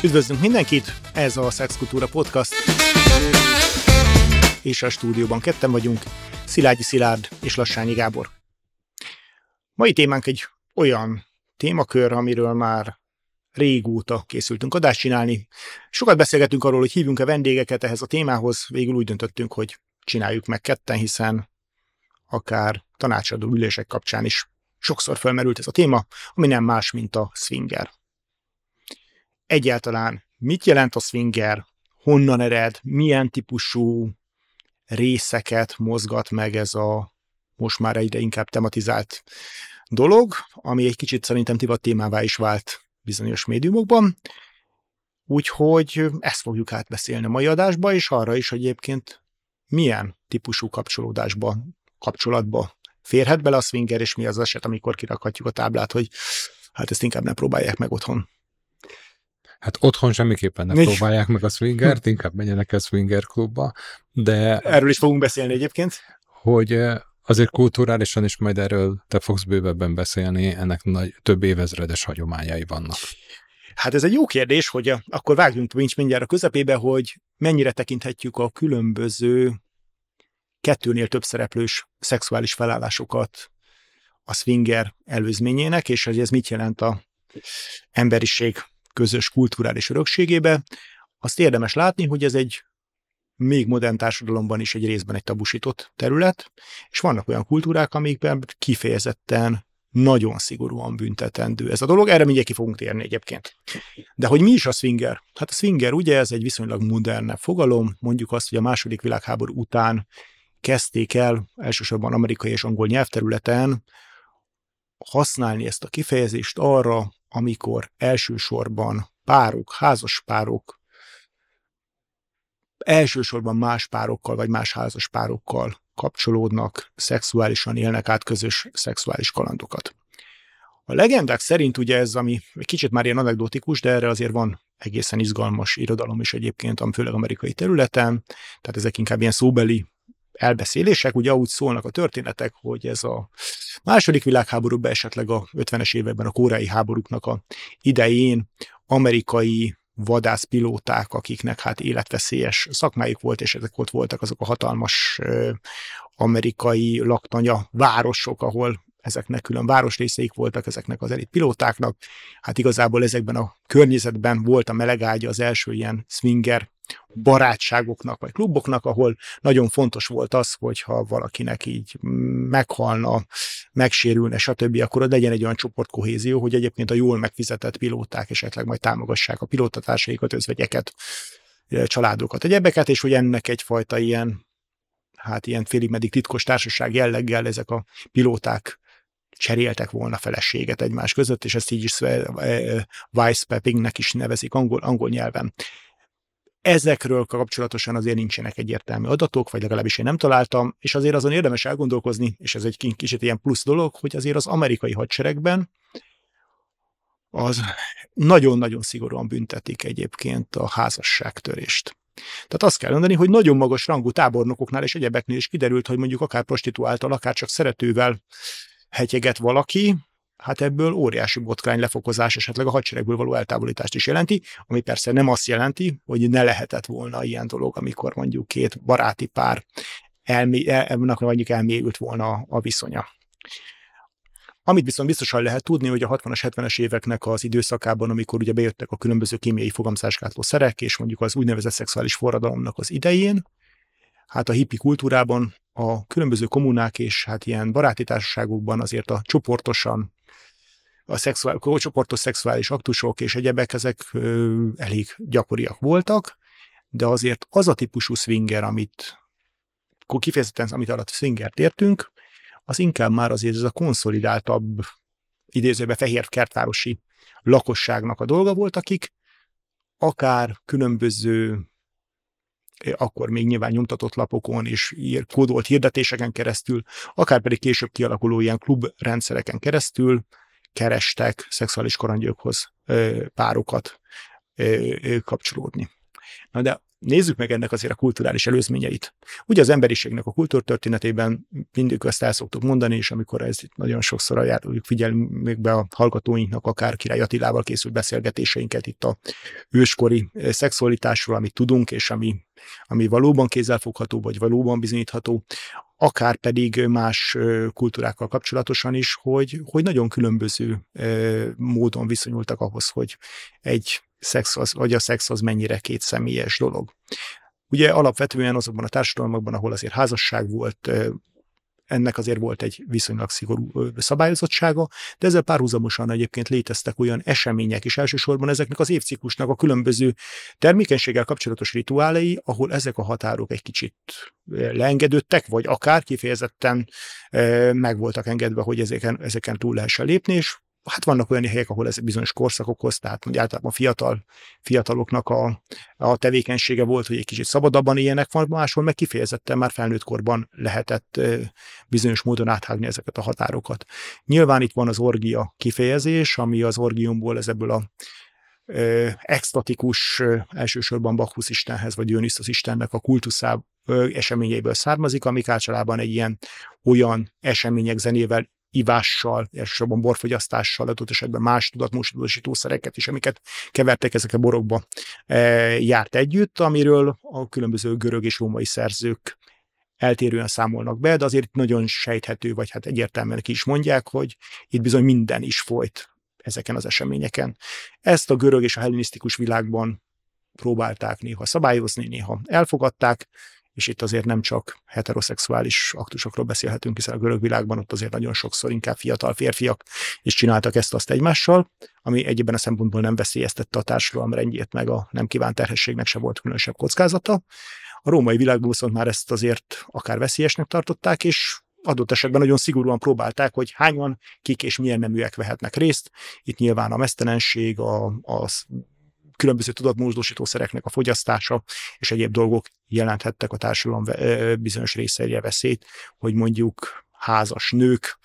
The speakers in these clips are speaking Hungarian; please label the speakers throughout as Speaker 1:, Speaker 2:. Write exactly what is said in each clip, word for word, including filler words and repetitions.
Speaker 1: Üdvözlünk mindenkit, ez a Szexkultúra Podcast, és a stúdióban ketten vagyunk, Szilágyi Szilárd és Lassányi Gábor. Mai témánk egy olyan témakör, amiről már régóta készültünk adást csinálni. Sokat beszélgettünk arról, hogy hívjunk-e vendégeket ehhez a témához, végül úgy döntöttünk, hogy csináljuk meg ketten, hiszen akár tanácsadó ülések kapcsán is sokszor felmerült ez a téma, ami nem más, mint a swinger. Egyáltalán mit jelent a swinger, honnan ered, milyen típusú részeket mozgat meg ez a most már egyre inkább tematizált dolog, ami egy kicsit szerintem divat témává is vált bizonyos médiumokban. Úgyhogy ezt fogjuk átbeszélni a mai adásba, és arra is, hogy egyébként milyen típusú kapcsolódásba, kapcsolatba férhet bele a swinger, és mi az eset, amikor kirakhatjuk a táblát, hogy hát ezt inkább ne próbálják meg otthon.
Speaker 2: Hát otthon semmiképpen ne
Speaker 1: Mi?
Speaker 2: próbálják meg a swingert, inkább menjenek el swinger klubba, de...
Speaker 1: Erről is fogunk beszélni egyébként.
Speaker 2: Hogy azért kulturálisan is majd erről te fogsz bővebben beszélni, ennek nagy, több évezredes hagyományai vannak.
Speaker 1: Hát ez egy jó kérdés, hogy a, akkor vágjunk mindjárt a közepébe, hogy mennyire tekinthetjük a különböző kettőnél több szereplős szexuális felállásokat a swinger előzményének, és hogy ez mit jelent a emberiség közös kulturális örökségébe. Azt érdemes látni, hogy ez egy még modern társadalomban is egy részben egy tabusított terület, és vannak olyan kultúrák, amikben kifejezetten nagyon szigorúan büntetendő ez a dolog, erre mindjárt ki fogunk térni egyébként. De hogy mi is a swinger? Hát a swinger ugye ez egy viszonylag modern fogalom, mondjuk azt, hogy a második világháború után kezdték el elsősorban amerikai és angol nyelvterületen használni ezt a kifejezést arra, amikor elsősorban párok, házas párok, elsősorban más párokkal vagy más házas párokkal kapcsolódnak, szexuálisan élnek át közös szexuális kalandokat. A legendák szerint ugye ez, ami egy kicsit már ilyen anekdotikus, de erre azért van egészen izgalmas irodalom is egyébként, ami főleg amerikai területen, tehát ezek inkább ilyen szóbeli elbeszélések, ugye úgy szólnak a történetek, hogy ez a második világháborúban, esetleg a ötvenes években a koreai háborúknak a idején amerikai vadászpilóták, akiknek hát életveszélyes szakmájuk volt, és ezek ott voltak azok a hatalmas uh, amerikai laktanya városok, ahol ezeknek külön városrészeik voltak ezeknek az elit pilótáknak. Hát igazából ezekben a környezetben volt a melegágya az első ilyen swinger barátságoknak vagy kluboknak, ahol nagyon fontos volt az, hogyha valakinek így meghalna, megsérülne, stb., akkor ott legyen egy olyan csoportkohézió, hogy egyébként a jól megfizetett pilóták esetleg majd támogassák a pilótatársaikat, özvegyeket, családokat, egyebeket, és hogy ennek egyfajta ilyen, hát ilyen félig meddig titkos társaság jelleggel ezek a pilóták cseréltek volna feleséget egymás között, és ezt így is wife-swappingnek is nevezik angol, angol nyelven. Ezekről kapcsolatosan azért nincsenek egyértelmű adatok, vagy legalábbis én nem találtam, és azért azon érdemes elgondolkozni, és ez egy kicsit ilyen plusz dolog, hogy azért az amerikai hadseregben az nagyon-nagyon szigorúan büntetik egyébként a házasságtörést. Tehát azt kell mondani, hogy nagyon magas rangú tábornokoknál és egyebeknél is kiderült, hogy mondjuk akár prostituáltal, akár csak szeretővel hetyeget valaki, hát ebből óriási botrány, lefokozás, esetleg a hadseregből való eltávolítást is jelenti, ami persze nem azt jelenti, hogy ne lehetett volna ilyen dolog, amikor mondjuk két baráti pár elmé, el, mondjuk elmélyült volna a viszonya. Amit viszont biztosan lehet tudni, hogy a hatvanas, hetvenes éveknek az időszakában, amikor ugye bejöttek a különböző kémiai fogamzásgátló szerek, és mondjuk az úgynevezett szexuális forradalomnak az idején, hát a hippi kultúrában a különböző kommunák és hát ilyen baráti társaságokban azért a csoportosan a szexuál, csoportos szexuális aktusok és egyebek, ezek ö, elég gyakoriak voltak, de azért az a típusú swinger, amit kifejezetten, amit alatt swingert értünk, az inkább már azért ez a konszolidáltabb, idézőben fehér kertvárosi lakosságnak a dolga volt, akik akár különböző, akkor még nyilván nyomtatott lapokon és kódolt hirdetéseken keresztül, akár pedig később kialakuló ilyen klubrendszereken keresztül kerestek szexuális kalandjukhoz párokat kapcsolódni. Na de nézzük meg ennek azért a kulturális előzményeit. Ugye az emberiségnek a kultúrtörténetében mindig ezt el szoktuk mondani, és amikor ez nagyon sokszor ajánljuk figyelmükbe a hallgatóinknak, akár Király Attilával készült beszélgetéseinket itt a őskori szexualitásról, amit tudunk, és ami, ami valóban kézzelfogható, vagy valóban bizonyítható, akár pedig más kultúrákkal kapcsolatosan is, hogy, hogy nagyon különböző módon viszonyultak ahhoz, hogy egy szex az, vagy a szex az mennyire kétszemélyes dolog. Ugye alapvetően azokban a társadalmakban, ahol azért házasság volt, ennek azért volt egy viszonylag szigorú szabályozottsága, de ezzel párhuzamosan egyébként léteztek olyan események is, elsősorban ezeknek az évciklusnak a különböző termékenységgel kapcsolatos rituálei, ahol ezek a határok egy kicsit leengedődtek, vagy akár kifejezetten meg voltak engedve, hogy ezeken, ezeken túl lehessen lépni, és hát vannak olyan helyek, ahol ez bizonyos korszakokhoz, tehát mondjuk általában fiatal, fiataloknak a, a tevékenysége volt, hogy egy kicsit szabadabban éljenek, van máshol meg kifejezetten már felnőtt korban lehetett bizonyos módon áthágni ezeket a határokat. Nyilván itt van az orgia kifejezés, ami az orgiumból, ez ebből a ö, extatikus, ö, elsősorban Bakkusz istenhez, vagy Dionyszos istennek a kultuszá ö, eseményeiből származik, amik általában egy ilyen olyan események zenével, ivással, elsősorban borfogyasztással, adott esetben más tudatmódosítószereket is, amiket kevertek ezek a borokba, e, járt együtt, amiről a különböző görög és római szerzők eltérően számolnak be, de azért nagyon sejthető, vagy hát egyértelműen ki is mondják, hogy itt bizony minden is folyt ezeken az eseményeken. Ezt a görög és a hellenisztikus világban próbálták néha szabályozni, néha elfogadták, és itt azért nem csak heteroszexuális aktusokról beszélhetünk, hiszen a görög világban ott azért nagyon sokszor inkább fiatal férfiak, és csináltak ezt-azt egymással, ami egyébben a szempontból nem veszélyeztette a társadalom rendjét, meg a nem kívánt terhességnek se volt különösebb kockázata. A római világban viszont már ezt azért akár veszélyesnek tartották, és adott esetben nagyon szigorúan próbálták, hogy hányan, kik és milyen neműek vehetnek részt. Itt nyilván a mesztelenség, a, a különböző tudatmódosítószereknek a fogyasztása és egyéb dolgok jelenthettek a társadalom bizonyos részeire veszélyt, hogy mondjuk házas nők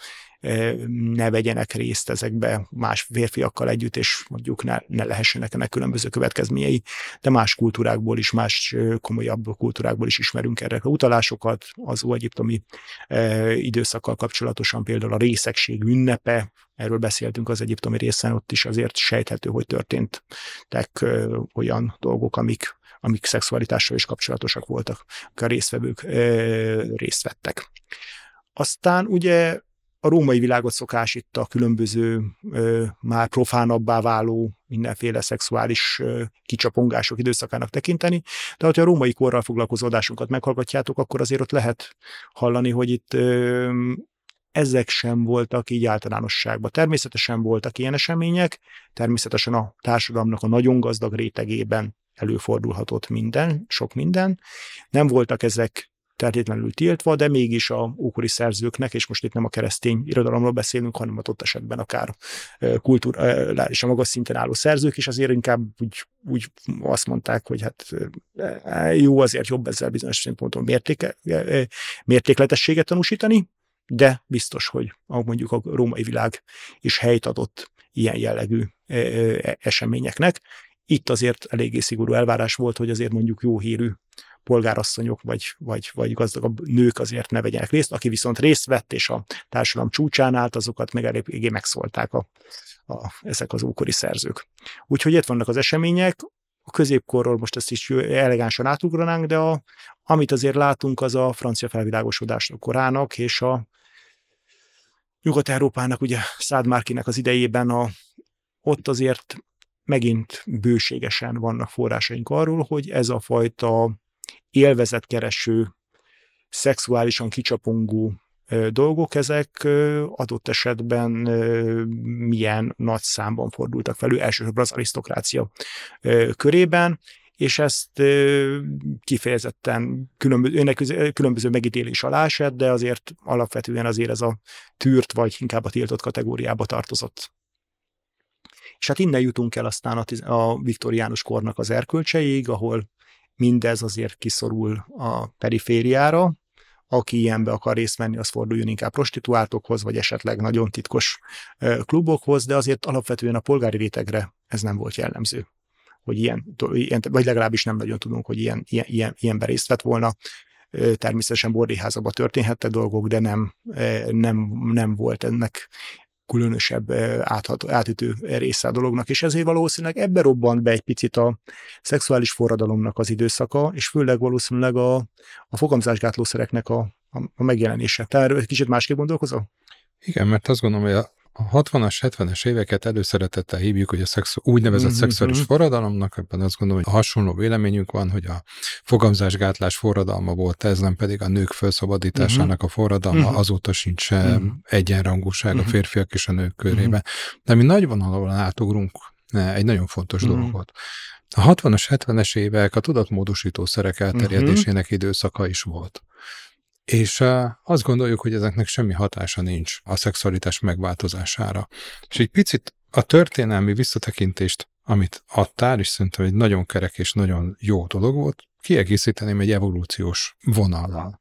Speaker 1: ne vegyenek részt ezekbe más férfiakkal együtt, és mondjuk ne, ne lehessenek ennek különböző következményei, de más kultúrákból is, más komolyabb kultúrákból is ismerünk erre a utalásokat. Az óegyiptomi e, időszakkal kapcsolatosan például a részegség ünnepe, erről beszéltünk az egyiptomi részen, ott is azért sejthető, hogy történtek e, olyan dolgok, amik, amik szexualitással is kapcsolatosak voltak, a résztvevők e, részt vettek. Aztán ugye a római világot szokás itt a különböző, ö, már profánabbá váló mindenféle szexuális ö, kicsapongások időszakának tekinteni, de ha a római korral foglalkozó adásunkat meghallgatjátok, akkor azért ott lehet hallani, hogy itt ö, ezek sem voltak így általánosságban. Természetesen voltak ilyen események, természetesen a társadalomnak a nagyon gazdag rétegében előfordulhatott minden, sok minden. Nem voltak ezek feltétlenül tiltva, de mégis a ókori szerzőknek, és most itt nem a keresztény irodalomról beszélünk, hanem ott esetben akár kulturális a magas szinten álló szerzők is azért inkább úgy, úgy azt mondták, hogy hát jó, azért jobb ezzel bizonyos szempontból mértéke, mértékletességet tanúsítani, de biztos, hogy mondjuk a római világ is helyt adott ilyen jellegű eseményeknek. Itt azért eléggé szigorú elvárás volt, hogy azért mondjuk jó hírű polgárasszonyok vagy, vagy, vagy gazdagabb nők azért ne vegyenek részt, aki viszont részt vett, és a társadalom csúcsán állt, azokat meg eléggé megszólták a, a, ezek az ókori szerzők. Úgyhogy itt vannak az események, a középkorról most ezt is elegánsan átugranánk, de a, amit azért látunk, az a francia felvilágosodás korának, és a Nyugat-Európának, ugye Szád Márkinek az idejében a, ott azért megint bőségesen vannak forrásaink arról, hogy ez a fajta élvezetkereső, szexuálisan kicsapongó ö, dolgok, ezek ö, adott esetben ö, milyen nagy számban fordultak felül, elsősorban az arisztokrácia ö, körében, és ezt ö, kifejezetten különböző, különböző megítélés alá esett, de azért alapvetően azért ez a tűrt, vagy inkább a tiltott kategóriába tartozott. És hát innen jutunk el aztán a, a viktoriánus kornak az erkölcseig, ahol mindez azért kiszorul a perifériára. Aki ilyenbe akar részt venni, az forduljon inkább prostituáltokhoz, vagy esetleg nagyon titkos klubokhoz, de azért alapvetően a polgári rétegre ez nem volt jellemző. hogy ilyen, ilyen, vagy legalábbis nem nagyon tudunk, hogy ilyen, ilyen, ilyen, ilyenben részt vett volna. Természetesen bordéházakban történhettek dolgok, de nem, nem, nem volt ennek különösebb átható, átütő része a dolognak, és ezért valószínűleg ebbe robbant be egy picit a szexuális forradalomnak az időszaka, és főleg valószínűleg a, a fogamzásgátlószereknek a, a, a megjelenése. Tehát egy kicsit másképp gondolkozol?
Speaker 2: Igen, mert azt gondolom, hogy a A hatvanas, hetvenes éveket előszeretettel hívjuk, hogy a szexu- úgynevezett mm-hmm. szexuális forradalomnak, ebben azt gondolom, hogy a hasonló véleményünk van, hogy a fogamzásgátlás forradalma volt ez, nem pedig a nők felszabadításának a forradalma, mm-hmm. azóta sincs mm-hmm. egyenrangúság mm-hmm. a férfiak és a nők körében. Mm-hmm. De mi nagy vonalon átugrunk egy nagyon fontos mm-hmm. dolgot. A hatvanas, hetvenes évek a tudatmódosítószerek elterjedésének mm-hmm. időszaka is volt. És uh, azt gondoljuk, hogy ezeknek semmi hatása nincs a szexualitás megváltozására. És egy picit a történelmi visszatekintést, amit adtál, és szerintem egy nagyon kerek és nagyon jó dolog volt, kiegészíteném egy evolúciós vonallal.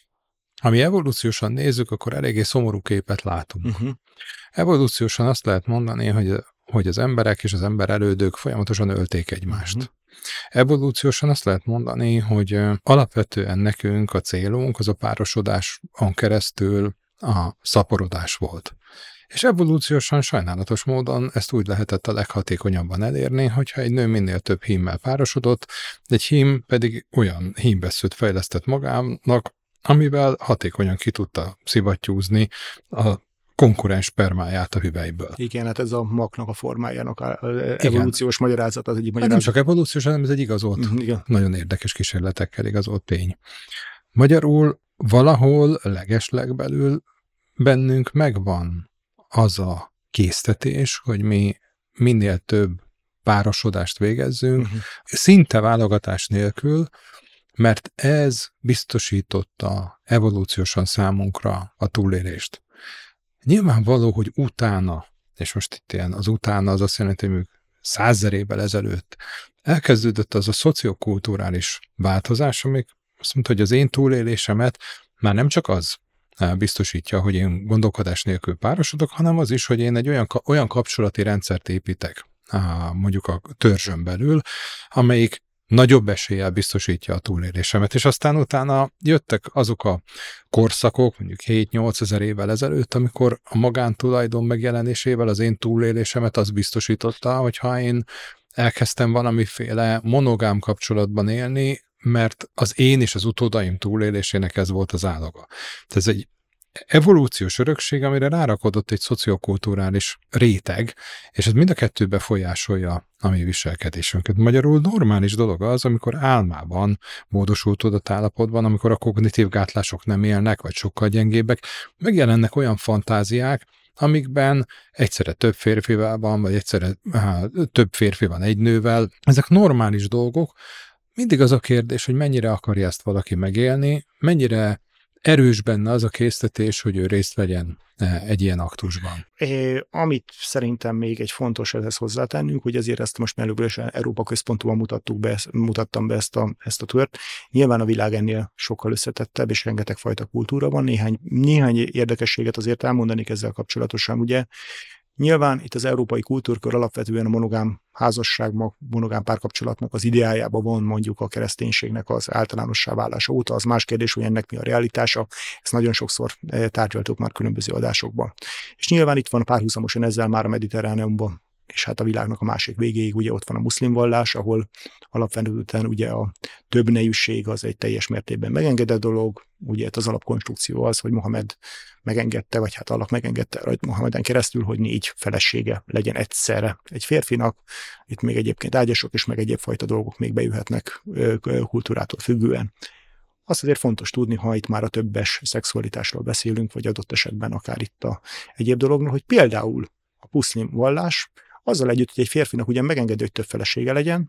Speaker 2: Ha mi evolúciósan nézzük, akkor eléggé szomorú képet látunk. Uh-huh. Evolúciósan azt lehet mondani, hogy, hogy az emberek és az ember elődök folyamatosan ölték egymást. Uh-huh. Evolúciósan azt lehet mondani, hogy alapvetően nekünk a célunk az a párosodáson keresztül a szaporodás volt. És evolúciósan sajnálatos módon ezt úgy lehetett a leghatékonyabban elérni, hogyha egy nő minél több hímmel párosodott, egy hím pedig olyan hímbeszőt fejlesztett magának, amivel hatékonyan ki tudta szivattyúzni a konkurens spermáját a hüvelyből.
Speaker 1: Igen, hát ez a maknak a formájának a evolúciós Igen. magyarázat az egyik magyarázat.
Speaker 2: Hát nem csak evolúciós, hanem ez egy igazolt, Igen. nagyon érdekes kísérletekkel igazolt tény. Magyarul valahol legeslegbelül bennünk megvan az a késztetés, hogy mi minél több párosodást végezzünk, uh-huh. szinte válogatás nélkül, mert ez biztosította evolúciósan számunkra a túlélést. Nyilvánvaló, hogy utána, és most itt ilyen az utána az azt jelenti, hogy százezer évvel ezelőtt elkezdődött az a szociokulturális változás, amik azt mondta, hogy az én túlélésemet már nem csak az biztosítja, hogy én gondolkodás nélkül párosodok, hanem az is, hogy én egy olyan, olyan kapcsolati rendszert építek, mondjuk a törzsön belül, amelyik nagyobb eséllyel biztosítja a túlélésemet. És aztán utána jöttek azok a korszakok, mondjuk hét-nyolc ezer évvel ezelőtt, amikor a magántulajdon megjelenésével az én túlélésemet az biztosította, hogyha én elkezdtem valamiféle monogám kapcsolatban élni, mert az én és az utódaim túlélésének ez volt az állaga. Ez egy evolúciós örökség, amire rárakodott egy szociokulturális réteg, és ez mind a kettő befolyásolja a mi viselkedésünket. Magyarul normális dolog az, amikor álmában módosult tudatállapotban, amikor a kognitív gátlások nem élnek, vagy sokkal gyengébbek, megjelennek olyan fantáziák, amikben egyszerre több férfival van, vagy egyszerre á, több férfi van egy nővel. Ezek normális dolgok. Mindig az a kérdés, hogy mennyire akarja ezt valaki megélni, mennyire erős benne az a késztetés, hogy ő részt vegyen egy ilyen aktusban.
Speaker 1: É, amit szerintem még egy fontos ehhez hozzátennünk, hogy ezért ezt most előbb Európa központúan mutattuk be, mutattam be ezt a, ezt a tört. Nyilván a világ ennél sokkal összetettebb, és rengeteg fajta kultúra van. Néhány, néhány érdekességet azért elmondanék ezzel kapcsolatosan. Ugye nyilván itt az európai kultúrkör alapvetően a monogám házasság, monogám párkapcsolatnak az ideájában van mondjuk a kereszténységnek az általánossá válása óta. Az más kérdés, hogy ennek mi a realitása. Ezt nagyon sokszor tárgyaltuk már különböző adásokban. És nyilván itt van párhuzamosan ezzel már a Mediterráneumban, és hát a világnak a másik végéig ugye ott van a muszlim vallás, ahol alapvetően ugye a több nejűség az egy teljes mértékben megengedett dolog. Ugye az alapkonstrukció az, hogy Mohamed megengedte, vagy hát Allah megengedte rajta Mohameden keresztül, hogy négy felesége legyen egyszerre egy férfinak. Itt még egyébként ágyasok és meg egyéb fajta dolgok még bejöhetnek kultúrától függően. Azt azért fontos tudni, ha itt már a többes szexualitásról beszélünk, vagy adott esetben akár itt a egyéb dologról, hogy például a muszlim vallás azzal együtt, hogy egy férfinak ugyan megengedő, hogy több felesége legyen,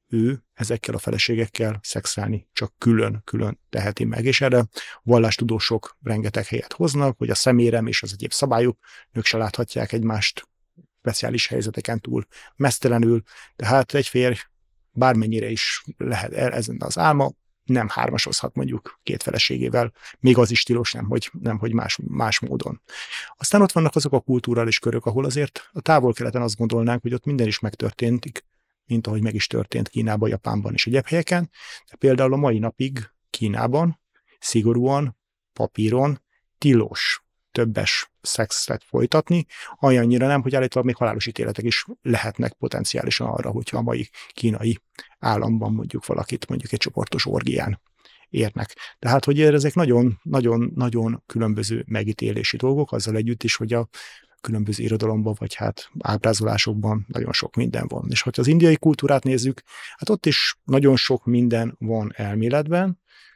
Speaker 1: ő ezekkel a feleségekkel szexelni csak külön-külön teheti meg. És erre vallástudósok rengeteg helyet hoznak, hogy a szemérem és az egyéb szabályok, nők se láthatják egymást speciális helyzeteken túl meztelenül, tehát egy férj bármennyire is lehet ezen az álma, nem hármasozhat mondjuk két feleségével, még az is tilos, nem hogy, nem, hogy más, más módon. Aztán ott vannak azok a kulturális körök, ahol azért a távol-keleten azt gondolnánk, hogy ott minden is megtörténik, mint ahogy meg is történt Kínában, Japánban és egyéb helyeken. De például a mai napig Kínában szigorúan papíron tilos többes szexet folytatni, olyannyira nem, hogy állítólag még halálos ítéletek is lehetnek potenciálisan arra, hogyha a mai kínai államban mondjuk valakit mondjuk egy csoportos orgián érnek. Tehát, hogy ezek nagyon-nagyon különböző megítélési dolgok, azzal együtt is, hogy a különböző irodalomban, vagy hát ábrázolásokban nagyon sok minden van. És ha az indiai kultúrát nézzük, hát ott is nagyon sok minden van elméletben,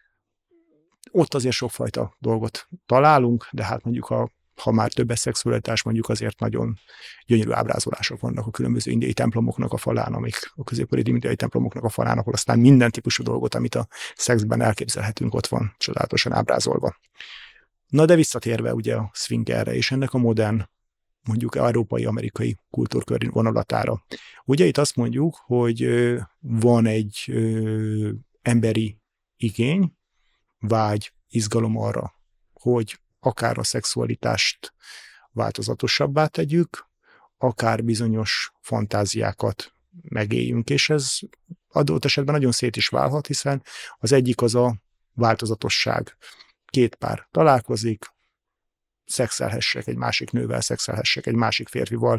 Speaker 1: ott azért sokfajta dolgot találunk, de hát mondjuk a, ha már többes szexualitás, mondjuk azért nagyon gyönyörű ábrázolások vannak a különböző indiai templomoknak a falán, amik a középkori indiai templomoknak a falán, ahol aztán minden típusú dolgot, amit a szexben elképzelhetünk, ott van csodálatosan ábrázolva. Na de visszatérve ugye a swingerre és ennek a modern, mondjuk európai-amerikai kultúrkör vonulatára. Ugye itt azt mondjuk, hogy van egy ö, emberi igény, vágy, izgalom arra, hogy akár a szexualitást változatosabbá tegyük, akár bizonyos fantáziákat megéljünk, és ez adott esetben nagyon szét is válhat, hiszen az egyik az a változatosság. Két pár találkozik, szexelhessek egy másik nővel, szexelhessek egy másik férfival.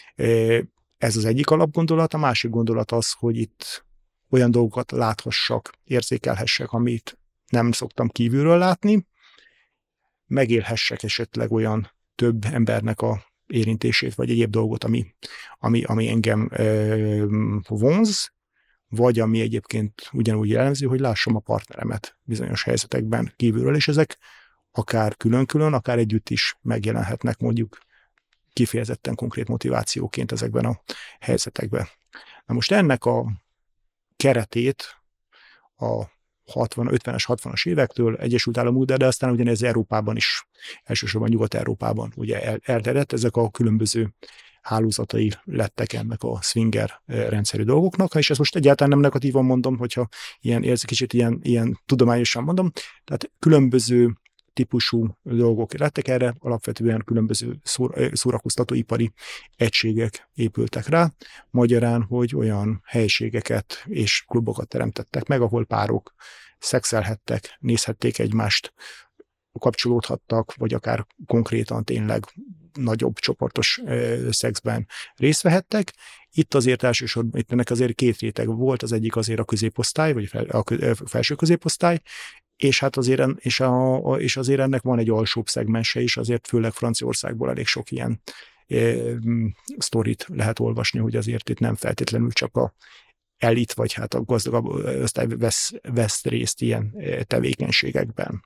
Speaker 1: Ez az egyik alapgondolat, a másik gondolat az, hogy itt olyan dolgokat láthassak, érzékelhessek, amit nem szoktam kívülről látni, megélhessek esetleg olyan több embernek a érintését, vagy egyéb dolgot, ami, ami, ami engem ö, vonz, vagy ami egyébként ugyanúgy jellemző, hogy lássam a partneremet bizonyos helyzetekben kívülről, és ezek akár külön-külön, akár együtt is megjelenhetnek mondjuk kifejezetten konkrét motivációként ezekben a helyzetekben. Na most ennek a keretét a hatvan, ötvenes, hatvanas évektől Egyesült Államokban, de aztán ugyanez Európában is, elsősorban Nyugat-Európában ugye el, elterjedt, ezek a különböző hálózatai lettek ennek a swinger rendszerű dolgoknak, és ezt most egyáltalán nem negatívan mondom, hogyha ilyen érzi, kicsit ilyen, ilyen tudományosan mondom, tehát különböző típusú dolgok lettek erre, alapvetően különböző szóra, szórakoztatóipari egységek épültek rá, magyarán, hogy olyan helységeket és klubokat teremtettek meg, ahol párok szexelhettek, nézhették egymást, kapcsolódhattak, vagy akár konkrétan tényleg nagyobb csoportos ö, szexben részt vehettek. Itt azért elsősorban, itt ennek azért két réteg volt, az egyik azért a középosztály, vagy a felső középosztály, és hát azért, és, a, és azért ennek van egy alsóbb szegmense is, azért főleg Franciaországból elég sok ilyen e, sztorit lehet olvasni, hogy azért itt nem feltétlenül csak a elit, vagy hát a gazdagabb osztály vesz, vesz részt ilyen tevékenységekben.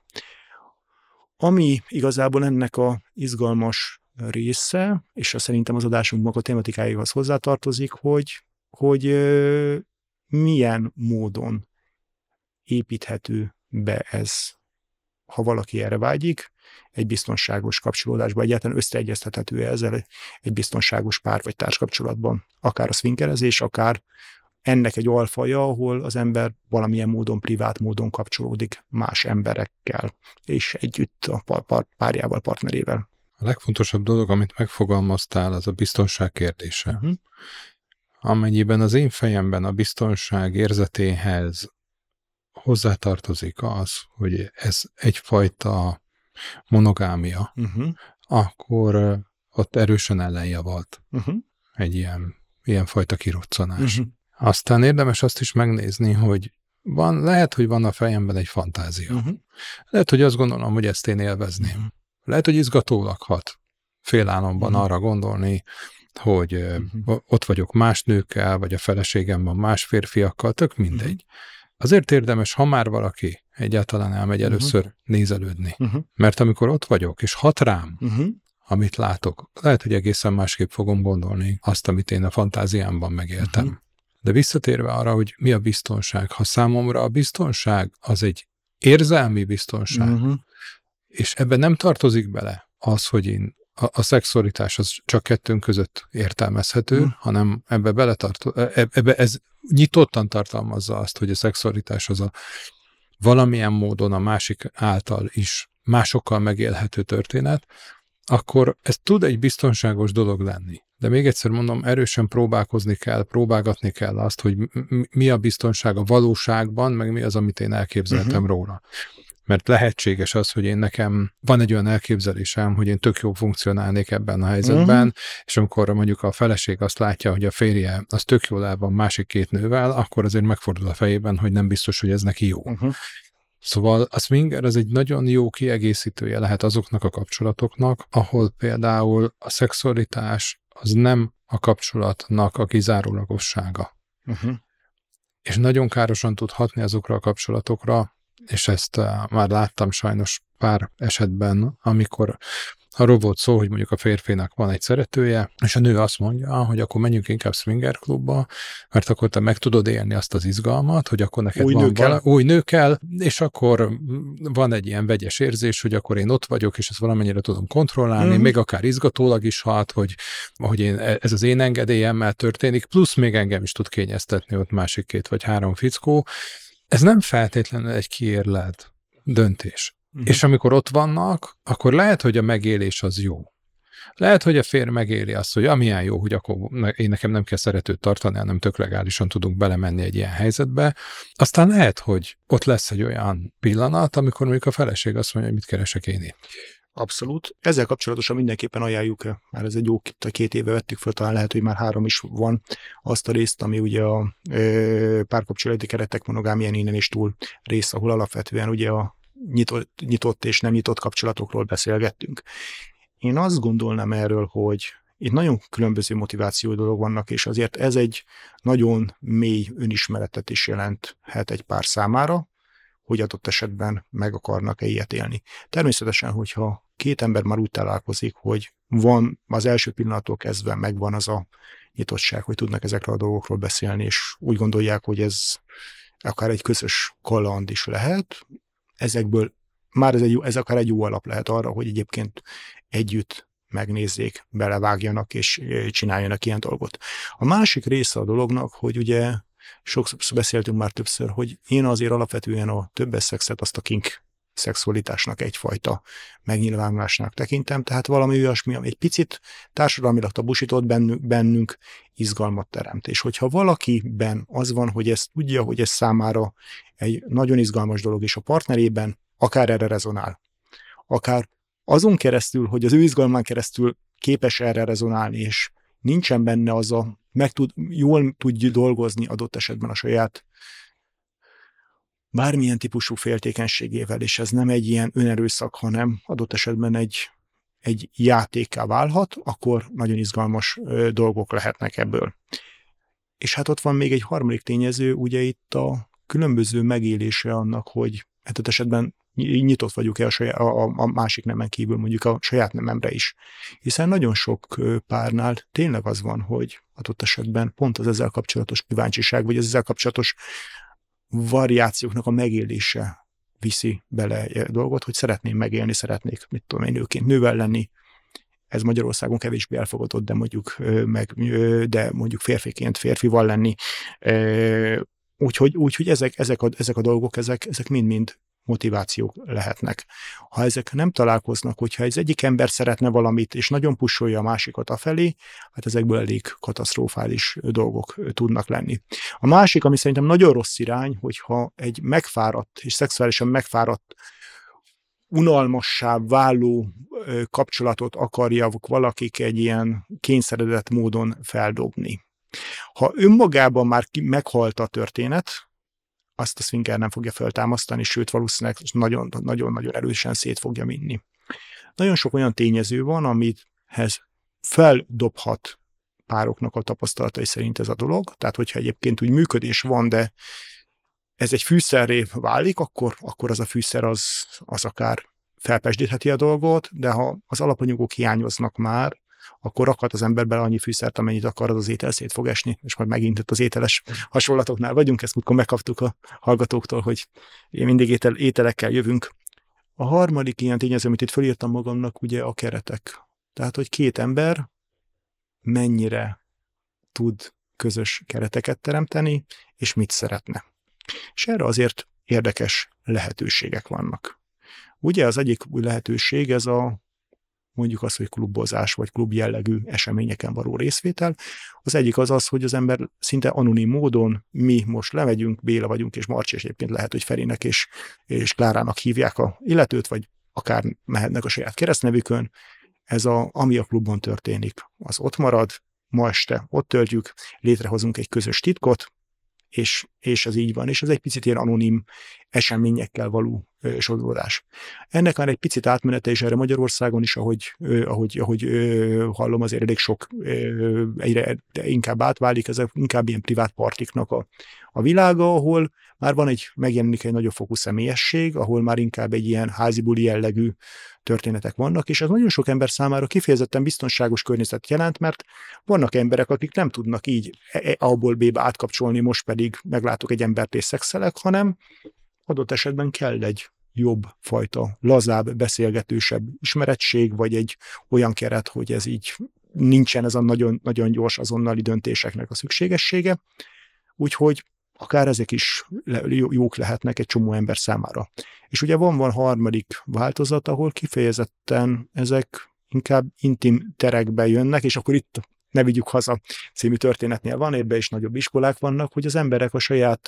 Speaker 1: Ami igazából ennek a izgalmas része, és a szerintem az adásunknak a tematikájához hozzátartozik, hogy, hogy e, milyen módon építhető be ez, ha valaki erre vágyik, egy biztonságos kapcsolódásban, egyáltalán összeegyeztethető ezzel egy biztonságos pár vagy társkapcsolatban, akár a swingerezés, akár ennek egy alfaja, ahol az ember valamilyen módon, privát módon kapcsolódik más emberekkel, és együtt a párjával, partnerével.
Speaker 2: A legfontosabb dolog, amit megfogalmaztál, az a biztonság kérdése. Uh-huh. Amennyiben az én fejemben a biztonság érzetéhez hozzátartozik az, hogy ez egyfajta monogámia, uh-huh. akkor ott erősen ellenjavalt uh-huh. egy ilyen, ilyen fajta kiruccanás. Uh-huh. Aztán érdemes azt is megnézni, hogy van, lehet, hogy van a fejemben egy fantázia. Uh-huh. Lehet, hogy azt gondolom, hogy ezt én élvezném. Uh-huh. Lehet, hogy izgatólag hat félálomban uh-huh. arra gondolni, hogy uh-huh. ott vagyok más nőkkel, vagy a feleségem van más férfiakkal, tök mindegy. Uh-huh. Azért érdemes, ha már valaki egyáltalán elmegy először uh-huh. nézelődni. Uh-huh. Mert amikor ott vagyok, és hat rám, uh-huh. amit látok, lehet, hogy egészen másképp fogom gondolni azt, amit én a fantáziámban megéltem. Uh-huh. De visszatérve arra, hogy mi a biztonság, ha számomra a biztonság az egy érzelmi biztonság, uh-huh. és ebben nem tartozik bele az, hogy én a, a szexualitás az csak kettőnk között értelmezhető, uh-huh. hanem ebbe beletartozik, ebbe ez nyitottan tartalmazza azt, hogy a szexualitás az a valamilyen módon a másik által is másokkal megélhető történet, akkor ez tud egy biztonságos dolog lenni. De még egyszer mondom, erősen próbálkozni kell, próbálgatni kell azt, hogy mi a biztonság a valóságban, meg mi az, amit én elképzeltem uh-huh. róla. Mert lehetséges az, hogy én nekem van egy olyan elképzelésem, hogy én tök jó funkcionálnék ebben a helyzetben, uh-huh. és amikor mondjuk a feleség azt látja, hogy a férje az tök jól el van másik két nővel, akkor azért megfordul a fejében, hogy nem biztos, hogy ez neki jó. Uh-huh. Szóval a swinger az egy nagyon jó kiegészítője lehet azoknak a kapcsolatoknak, ahol például a szexualitás az nem a kapcsolatnak a kizárólagossága. Uh-huh. És nagyon károsan tud hatni azokra a kapcsolatokra, és ezt uh, már láttam sajnos pár esetben, amikor arról volt szó, hogy mondjuk a férfinak van egy szeretője, és a nő azt mondja, hogy akkor menjünk inkább swinger klubba, mert akkor te meg tudod élni azt az izgalmat, hogy akkor neked új van vala, új nő kell, és akkor van egy ilyen vegyes érzés, hogy akkor én ott vagyok, és ezt valamennyire tudom kontrollálni, mm. még akár izgatólag is hat, hogy, hogy én, ez az én engedélyemmel történik, plusz még engem is tud kényeztetni ott másik két vagy három fickó. Ez nem feltétlenül egy kiérlelt döntés. Uh-huh. És amikor ott vannak, akkor lehet, hogy a megélés az jó. Lehet, hogy a férj megéli azt, hogy amilyen jó, hogy akkor én nekem nem kell szeretőt tartani, hanem tök legálisan tudunk belemenni egy ilyen helyzetbe. Aztán lehet, hogy ott lesz egy olyan pillanat, amikor mondjuk a feleség azt mondja, hogy mit keresek én itt.
Speaker 1: Abszolút. Ezzel kapcsolatosan mindenképpen ajánljuk, már ez egy jó két éve vettük föl, talán lehet, hogy már három is van azt a részt, ami ugye a ö, párkapcsolati keretek monogámia innen és túl rész, ahol alapvetően ugye a nyitott, nyitott és nem nyitott kapcsolatokról beszélgettünk. Én azt gondolnám erről, hogy itt nagyon különböző motiváció dolog vannak, és azért ez egy nagyon mély önismeretet is jelenthet egy pár számára, hogy adott esetben meg akarnak-e ilyet élni. Természetesen, hogyha két ember már úgy találkozik, hogy van az első pillanattól kezdve megvan az a nyitottság, hogy tudnak ezekről a dolgokról beszélni, és úgy gondolják, hogy ez akár egy közös kaland is lehet, ezekből már ez, egy, ez akár egy jó alap lehet arra, hogy egyébként együtt megnézzék, belevágjanak és csináljanak ilyen dolgot. A másik része a dolognak, hogy ugye sokszor beszéltünk már többször, hogy én azért alapvetően a többes szexet azt a kink szexualitásnak egyfajta megnyilvánulásnak tekintem, tehát valami olyasmi, ami egy picit társadalmilag tabusított bennünk, bennünk izgalmat teremt. És hogyha valakiben az van, hogy ezt tudja, hogy ez számára egy nagyon izgalmas dolog, és a partnerében akár erre rezonál, akár azon keresztül, hogy az ő izgalmán keresztül képes erre rezonálni, és nincsen benne az a, meg tud, jól tudja dolgozni adott esetben a saját bármilyen típusú féltékenységével, és ez nem egy ilyen önerőszak, hanem adott esetben egy, egy játékká válhat, akkor nagyon izgalmas ö, dolgok lehetnek ebből. És hát ott van még egy harmadik tényező, ugye itt a különböző megélése annak, hogy adott esetben nyitott vagyok-e a, saját, a, a másik nemen kívül, mondjuk a saját nememre is. Hiszen nagyon sok párnál tényleg az van, hogy adott esetben pont az ezzel kapcsolatos kíváncsiság, vagy az ezzel kapcsolatos variációknak a megélése viszi bele a dolgot, hogy szeretném megélni, szeretnék, mit tudom én, nőként nővel lenni. Ez Magyarországon kevésbé elfogadott, de mondjuk, meg, de mondjuk férfiként férfival lenni. Úgyhogy, úgyhogy ezek, ezek, a, ezek a dolgok, ezek, ezek mind-mind motivációk lehetnek. Ha ezek nem találkoznak, hogyha az egyik ember szeretne valamit, és nagyon pusolja a másikat afelé, hát ezekből elég katasztrofális dolgok tudnak lenni. A másik, ami szerintem nagyon rossz irány, hogyha egy megfáradt és szexuálisan megfáradt, unalmassá váló kapcsolatot akarják valakik egy ilyen kényszeredett módon feldobni. Ha önmagában már meghalt a történet, azt a swinger nem fogja feltámasztani, sőt valószínűleg nagyon-nagyon erősen szét fogja vinni. Nagyon sok olyan tényező van, amihez feldobhat pároknak a tapasztalatai szerint ez a dolog, tehát hogyha egyébként úgy működés van, de ez egy fűszerré válik, akkor, akkor az a fűszer az, az akár felpesdítheti a dolgot, de ha az alapanyagok hiányoznak már, akkor rakhat az ember bele annyi fűszert, amennyit akar, az az étel szét fog esni, és majd megint itt az ételes hasonlatoknál vagyunk, ezt múltkor megkaptuk a hallgatóktól, hogy mindig étel, ételekkel jövünk. A harmadik ilyen tényező, amit itt felírtam magamnak, ugye a keretek. Tehát, hogy két ember mennyire tud közös kereteket teremteni, és mit szeretne. És erre azért érdekes lehetőségek vannak. Ugye az egyik új lehetőség, ez a mondjuk az, hogy klubozás vagy klub jellegű eseményeken való részvétel. Az egyik az az, hogy az ember szinte anonim módon, mi most lemegyünk, Béla vagyunk, és Marci, és egyébként lehet, hogy Ferinek és, és Klárának hívják a illetőt, vagy akár mehetnek a saját keresztnevükön. Ez a, ami a klubban történik, az ott marad, ma este ott töltjük, létrehozunk egy közös titkot, és, és ez így van, és ez egy picit ilyen anonim eseményekkel való ö, sodródás. Ennek már egy picit átmenete is erre Magyarországon is, ahogy, ö, ahogy, ahogy ö, hallom, azért elég sok, ö, egyre inkább átválik, ez inkább ilyen privát partiknak a, a világa, ahol már van egy, megjelenik egy nagyobb fokú személyesség, ahol már inkább egy ilyen házibuli jellegű történetek vannak, és ez nagyon sok ember számára kifejezetten biztonságos környezet jelent, mert vannak emberek, akik nem tudnak így A-ból B-be átkapcsolni, most pedig meglátok egy embert és szexelek, hanem adott esetben kell egy jobb fajta, lazább, beszélgetősebb ismerettség, vagy egy olyan keret, hogy ez így nincsen ez a nagyon, nagyon gyors azonnali döntéseknek a szükségessége. Úgyhogy akár ezek is jók lehetnek egy csomó ember számára. És ugye van van harmadik változat, ahol kifejezetten ezek inkább intim terekbe jönnek, és akkor itt Ne vigyük haza című történetnél van, ebben is nagyobb iskolák vannak, hogy az emberek a saját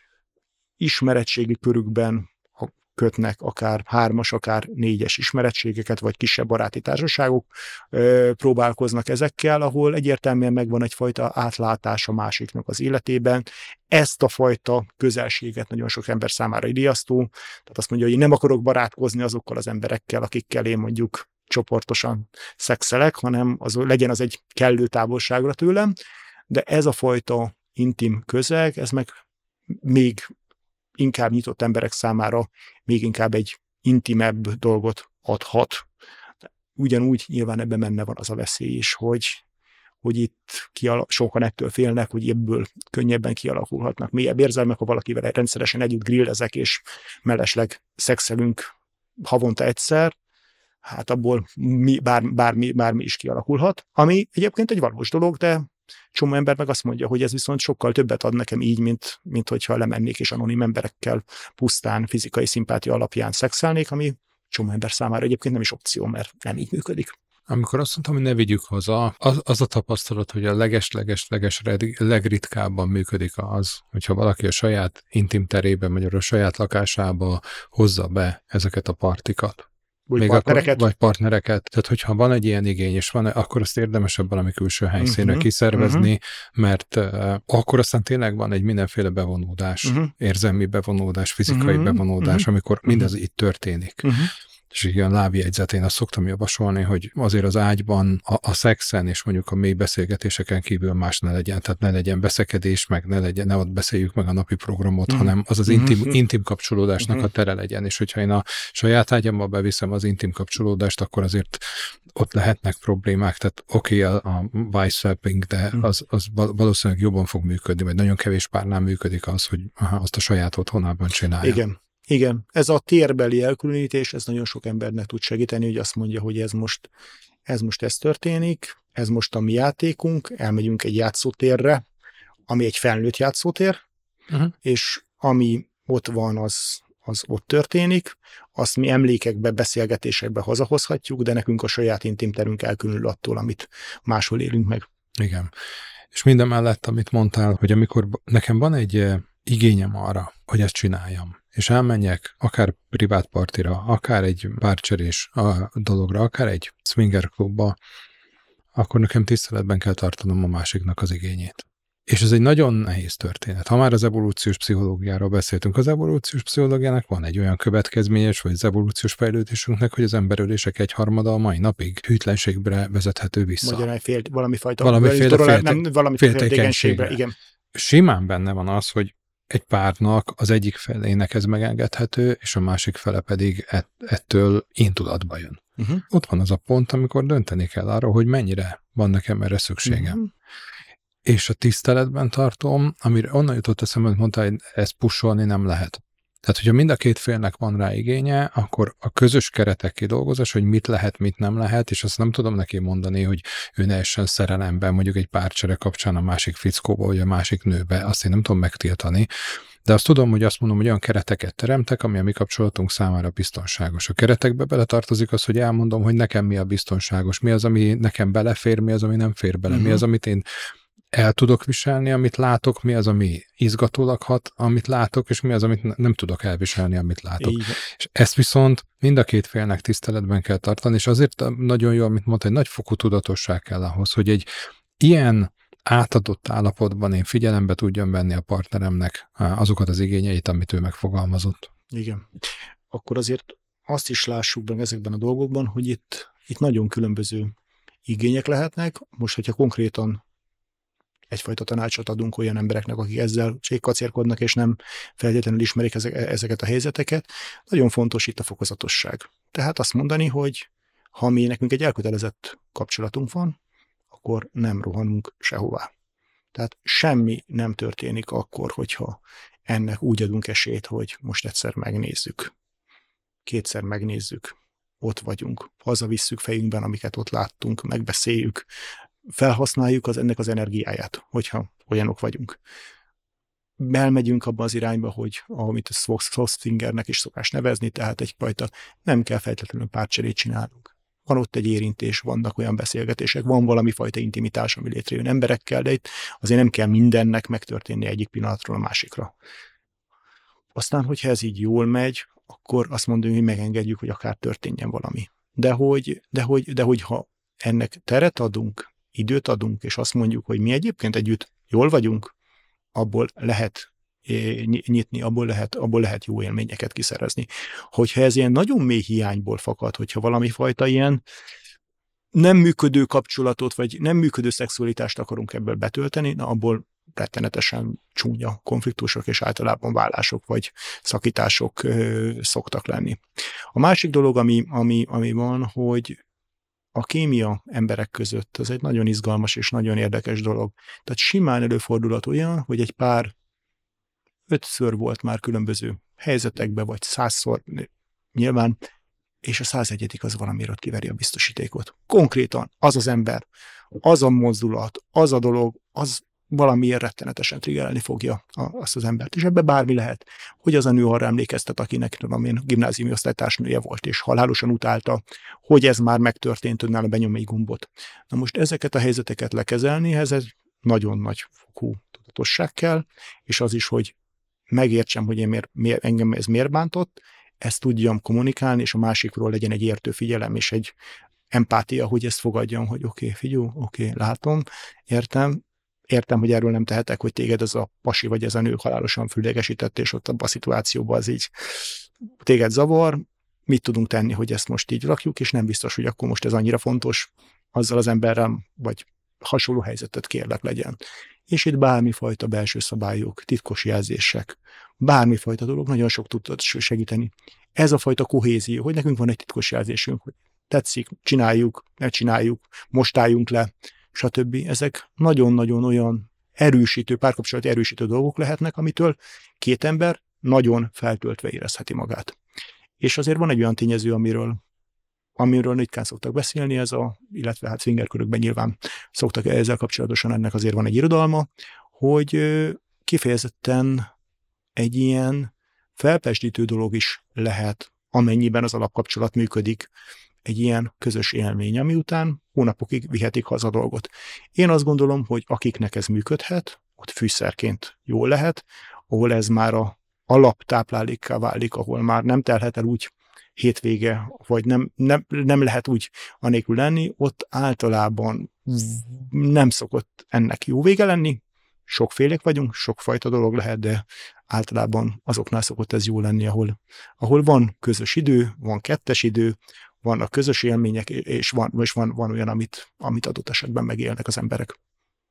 Speaker 1: ismeretségi körükben kötnek akár hármas, akár négyes ismerettségeket, vagy kisebb baráti társaságok ö, próbálkoznak ezekkel, ahol egyértelműen megvan egyfajta átlátás a másiknak az életében. Ezt a fajta közelséget nagyon sok ember számára ijesztő. Tehát azt mondja, hogy én nem akarok barátkozni azokkal az emberekkel, akikkel én mondjuk csoportosan szexelek, hanem az, legyen az egy kellő távolságra tőlem, de ez a fajta intim közeg, ez meg még inkább nyitott emberek számára még inkább egy intimebb dolgot adhat. Ugyanúgy nyilván ebben benne van az a veszély is, hogy, hogy itt kiala- sokan ettől félnek, hogy ebből könnyebben kialakulhatnak mélyebb érzelmek, ha valakivel rendszeresen együtt grillezek, és mellesleg szexelünk havonta egyszer, hát abból mi, bár, bármi, bármi is kialakulhat, ami egyébként egy valós dolog, de csomó ember meg azt mondja, hogy ez viszont sokkal többet ad nekem így, mint, mint hogyha lemennék és anonim emberekkel pusztán fizikai szimpátia alapján szexelnék, ami csomó ember számára egyébként nem is opció, mert nem így működik.
Speaker 2: Amikor azt mondtam, hogy ne vigyük haza, az, az a tapasztalat, hogy a leges-leges-leges legritkábban működik az, hogyha valaki a saját intim terében, vagy a saját lakásába hozza be ezeket a partikat.
Speaker 1: Vagy
Speaker 2: Még
Speaker 1: partnereket.
Speaker 2: Akkor, vagy partnereket. Tehát, hogyha van egy ilyen igény, és van, akkor azt érdemesebb valami külső helyszínre uh-huh, kiszervezni, uh-huh. mert uh, akkor aztán tényleg van egy mindenféle bevonódás, uh-huh. érzelmi bevonódás, fizikai uh-huh, bevonódás, uh-huh, amikor mindez uh-huh. itt történik. Uh-huh. És igen, lábjegyzet, én azt szoktam javasolni, hogy azért az ágyban a, a szexen és mondjuk a mély beszélgetéseken kívül más ne legyen, tehát ne legyen beszekedés, meg ne legyen, ne ott beszéljük meg a napi programot, mm. hanem az az intim, intim kapcsolódásnak mm. a tere legyen, és hogyha én a saját ágyamba beviszem az intim kapcsolódást, akkor azért ott lehetnek problémák, tehát oké, okay, a, a vice swapping, de az, az valószínűleg jobban fog működni, vagy nagyon kevés párnál működik az, hogy aha, azt a saját otthonában csinálja.
Speaker 1: Igen. Igen, ez a térbeli elkülönítés, ez nagyon sok embernek tud segíteni, hogy azt mondja, hogy ez most ez, most ez történik, ez most a mi játékunk, elmegyünk egy játszótérre, ami egy felnőtt játszótér, uh-huh. és ami ott van, az, az ott történik, azt mi emlékekbe, beszélgetésekbe hazahozhatjuk, de nekünk a saját intim terünk elkülönül attól, amit máshol élünk meg.
Speaker 2: Igen. És minden mellett, amit mondtál, hogy amikor nekem van egy igényem arra, hogy ezt csináljam, és elmenjek akár privát partira, akár egy párcserés dologra, akár egy swinger klubba, akkor nekem tiszteletben kell tartanom a másiknak az igényét. És ez egy nagyon nehéz történet. Ha már az evolúciós pszichológiáról beszéltünk, az evolúciós pszichológiának van egy olyan következményes, vagy az evolúciós fejlődésünknek, hogy az emberölések egyharmada a mai napig hűtlenségre vezethető vissza.
Speaker 1: Magyarán fél, valami fajta
Speaker 2: valami féle
Speaker 1: félte, nem, valami féltékenységre. Igen.
Speaker 2: Simán benne van az, hogy egy pártnak az egyik felének ez megengedhető, és a másik fele pedig ettől indulatba jön. Uh-huh. Ott van az a pont, amikor dönteni kell arról, hogy mennyire van nekem erre szükségem. Uh-huh. És a tiszteletben tartom, amire onnan jutott eszembe, hogy mondta, hogy ezt pusolni nem lehet. Tehát, hogyha mind a két félnek van rá igénye, akkor a közös keretek kidolgozás, hogy mit lehet, mit nem lehet, és azt nem tudom neki mondani, hogy ő ne essen szerelemben, mondjuk egy párcsere kapcsán a másik fickóba, vagy a másik nőbe, azt én nem tudom megtiltani, De azt tudom, hogy azt mondom, hogy olyan kereteket teremtek, ami a mi kapcsolatunk számára biztonságos. A keretekbe beletartozik az, hogy elmondom, hogy nekem mi a biztonságos, mi az, ami nekem belefér, mi az, ami nem fér bele, uh-huh. mi az, amit én el tudok viselni, amit látok, mi az, ami izgatólag hat, amit látok, és mi az, amit nem tudok elviselni, amit látok. Igen. És ezt viszont mind a két félnek tiszteletben kell tartani, és azért nagyon jó, amit mondta, egy nagyfokú tudatosság kell ahhoz, hogy egy ilyen átadott állapotban én figyelembe tudjam venni a partneremnek azokat az igényeit, amit ő megfogalmazott.
Speaker 1: Igen. Akkor azért azt is lássuk meg ezekben a dolgokban, hogy itt, itt nagyon különböző igények lehetnek. Most, hogyha konkrétan egyfajta tanácsot adunk olyan embereknek, akik ezzel csékkacérkodnak, és nem feltétlenül ismerik ezeket a helyzeteket, nagyon fontos itt a fokozatosság. Tehát azt mondani, hogy ha mi nekünk egy elkötelezett kapcsolatunk van, akkor nem rohanunk sehová. Tehát semmi nem történik akkor, hogyha ennek úgy adunk esélyt, hogy most egyszer megnézzük, kétszer megnézzük, ott vagyunk, hazavisszük fejünkben, amiket ott láttunk, megbeszéljük, felhasználjuk az ennek az energiáját, hogyha olyanok vagyunk. Elmegyünk abba az irányba, hogy amit a Slossfingernek is szokás nevezni, tehát egyfajta nem kell feltétlenül párcserét csinálnunk. Van ott egy érintés, vannak olyan beszélgetések, van valami fajta intimitás, ami létrejön emberekkel, de itt azért nem kell mindennek megtörténni egyik pillanatról a másikra. Aztán, hogyha ez így jól megy, akkor azt mondjuk, hogy megengedjük, hogy akár történjen valami. De hogy, de hogy, de hogy ha ennek teret adunk, időt adunk, és azt mondjuk, hogy mi egyébként együtt jól vagyunk, abból lehet nyitni, abból lehet, abból lehet jó élményeket kiszerezni. Hogyha ez ilyen nagyon mély hiányból fakad, hogyha valami fajta ilyen nem működő kapcsolatot, vagy nem működő szexualitást akarunk ebből betölteni, na abból rettenetesen csúnya konfliktusok és általában vállások vagy szakítások ö, szoktak lenni. A másik dolog, ami, ami, ami van, hogy a kémia emberek között, az egy nagyon izgalmas és nagyon érdekes dolog. Tehát simán előfordulhat olyan, hogy egy pár ötször volt már különböző helyzetekben, vagy százszor nyilván, és a százegyedik az valamiért ott kiveri a biztosítékot. Konkrétan az az ember, az a mozdulat, az a dolog, az valamiért rettenetesen triggerelni fogja azt az embert. És ebbe bármi lehet, hogy az a nő arra emlékeztet, akinek tudom én, gimnáziumi osztálytársnője volt, és halálosan utálta, hogy ez már megtörtént, hogy nála benyom egy gombot. Na most ezeket a helyzeteket lekezelni, ez egy nagyon nagy fokú tudatosság kell, és az is, hogy megértsem, hogy én miért, miért, engem ez miért bántott, ezt tudjam kommunikálni, és a másikról legyen egy értő figyelem, és egy empátia, hogy ezt fogadjam, hogy oké, okay, figyú, oké, okay, látom, értem, értem, hogy erről nem tehetek, hogy téged ez a pasi vagy ez a nő halálosan fülegesített, és ott abban a szituációban az így téged zavar, mit tudunk tenni, hogy ezt most így rakjuk, és nem biztos, hogy akkor most ez annyira fontos azzal az emberrel, vagy hasonló helyzetet kérlek legyen. És itt bármifajta belső szabályok, titkos jelzések, bármifajta dolog nagyon sok tud segíteni. Ez a fajta kohézió, hogy nekünk van egy titkos jelzésünk, hogy tetszik, csináljuk, ne csináljuk, most álljunk le, stb. Ezek nagyon-nagyon olyan erősítő, párkapcsolati erősítő dolgok lehetnek, amitől két ember nagyon feltöltve érezheti magát. És azért van egy olyan tényező, amiről amiről ritkán szoktak beszélni, ez a, illetve hát swingerkörökben nyilván szoktak ezzel kapcsolatosan, ennek azért van egy irodalma, hogy kifejezetten egy ilyen felpesdítő dolog is lehet, amennyiben az alapkapcsolat működik, egy ilyen közös élmény, ami után hónapokig vihetik haza a dolgot. Én azt gondolom, hogy akiknek ez működhet, ott fűszerként jól lehet, ahol ez már a alaptáplálékká válik, ahol már nem telhet el úgy hétvége, vagy nem, nem, nem lehet úgy anélkül lenni, ott általában nem szokott ennek jó vége lenni. Sokfélek vagyunk, sokfajta dolog lehet, de általában azoknál szokott ez jó lenni, ahol, ahol van közös idő, van kettes idő, vannak közös élmények, és van, és van, van olyan, amit, amit adott esetben megélnek az emberek.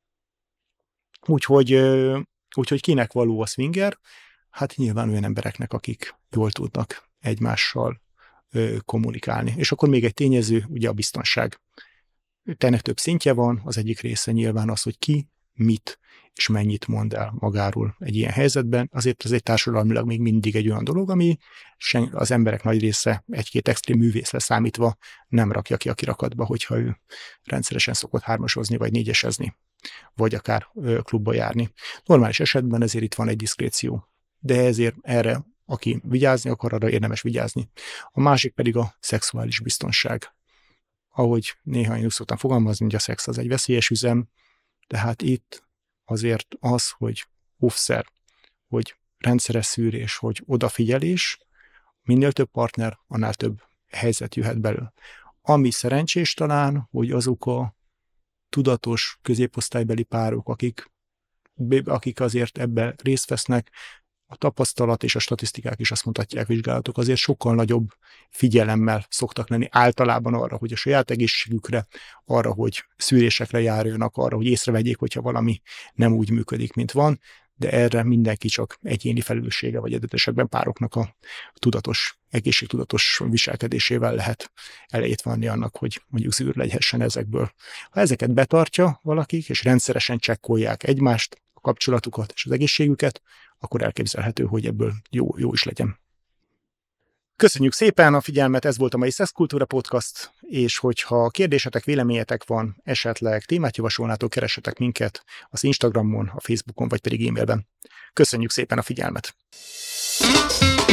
Speaker 1: Úgyhogy, úgyhogy kinek való a swinger? Hát nyilván olyan embereknek, akik jól tudnak egymással kommunikálni. És akkor még egy tényező, ugye a biztonság. Ennek több szintje van, az egyik része nyilván az, hogy ki, mit és mennyit mond el magáról egy ilyen helyzetben. Azért ez egy társadalmilag még mindig egy olyan dolog, ami az emberek nagy része, egy-két extrém művészre számítva nem rakja ki a kirakatba, hogyha ő rendszeresen szokott hármasozni, vagy négyesezni, vagy akár klubba járni. Normális esetben ezért itt van egy diszkréció. de ezért erre, aki vigyázni akar, arra érdemes vigyázni. A másik pedig a szexuális biztonság. Ahogy néhány úgy szoktam fogalmazni, hogy a szex az egy veszélyes üzem, tehát itt azért az, hogy óvszer, hogy rendszeres szűrés, hogy odafigyelés, minél több partner, annál több helyzet jöhet belőle. Ami szerencsés talán, hogy azok a tudatos középosztálybeli párok, akik, akik azért ebben részt vesznek, a tapasztalat és a statisztikák is azt mutatják, vizsgálatok azért sokkal nagyobb figyelemmel szoktak lenni általában arra, hogy a saját egészségükre, arra, hogy szűrésekre járjanak, arra, hogy észrevegyék, hogyha valami nem úgy működik, mint van, de erre mindenki csak egyéni felelőssége, vagy adott esetben pároknak a tudatos, egészségtudatos viselkedésével lehet elejét venni annak, hogy mondjuk zűr legyhessen ezekből. Ha ezeket betartja valakik, és rendszeresen csekkolják egymást, a kapcsolatukat és az egészségüket, akkor elképzelhető, hogy ebből jó, jó is legyen. Köszönjük szépen a figyelmet, ez volt a mai Szexkultúra Podcast, és hogyha kérdésetek, véleményetek van, esetleg témát javasolnátok, keressetek minket az Instagramon, a Facebookon, vagy pedig e-mailben. Köszönjük szépen a figyelmet!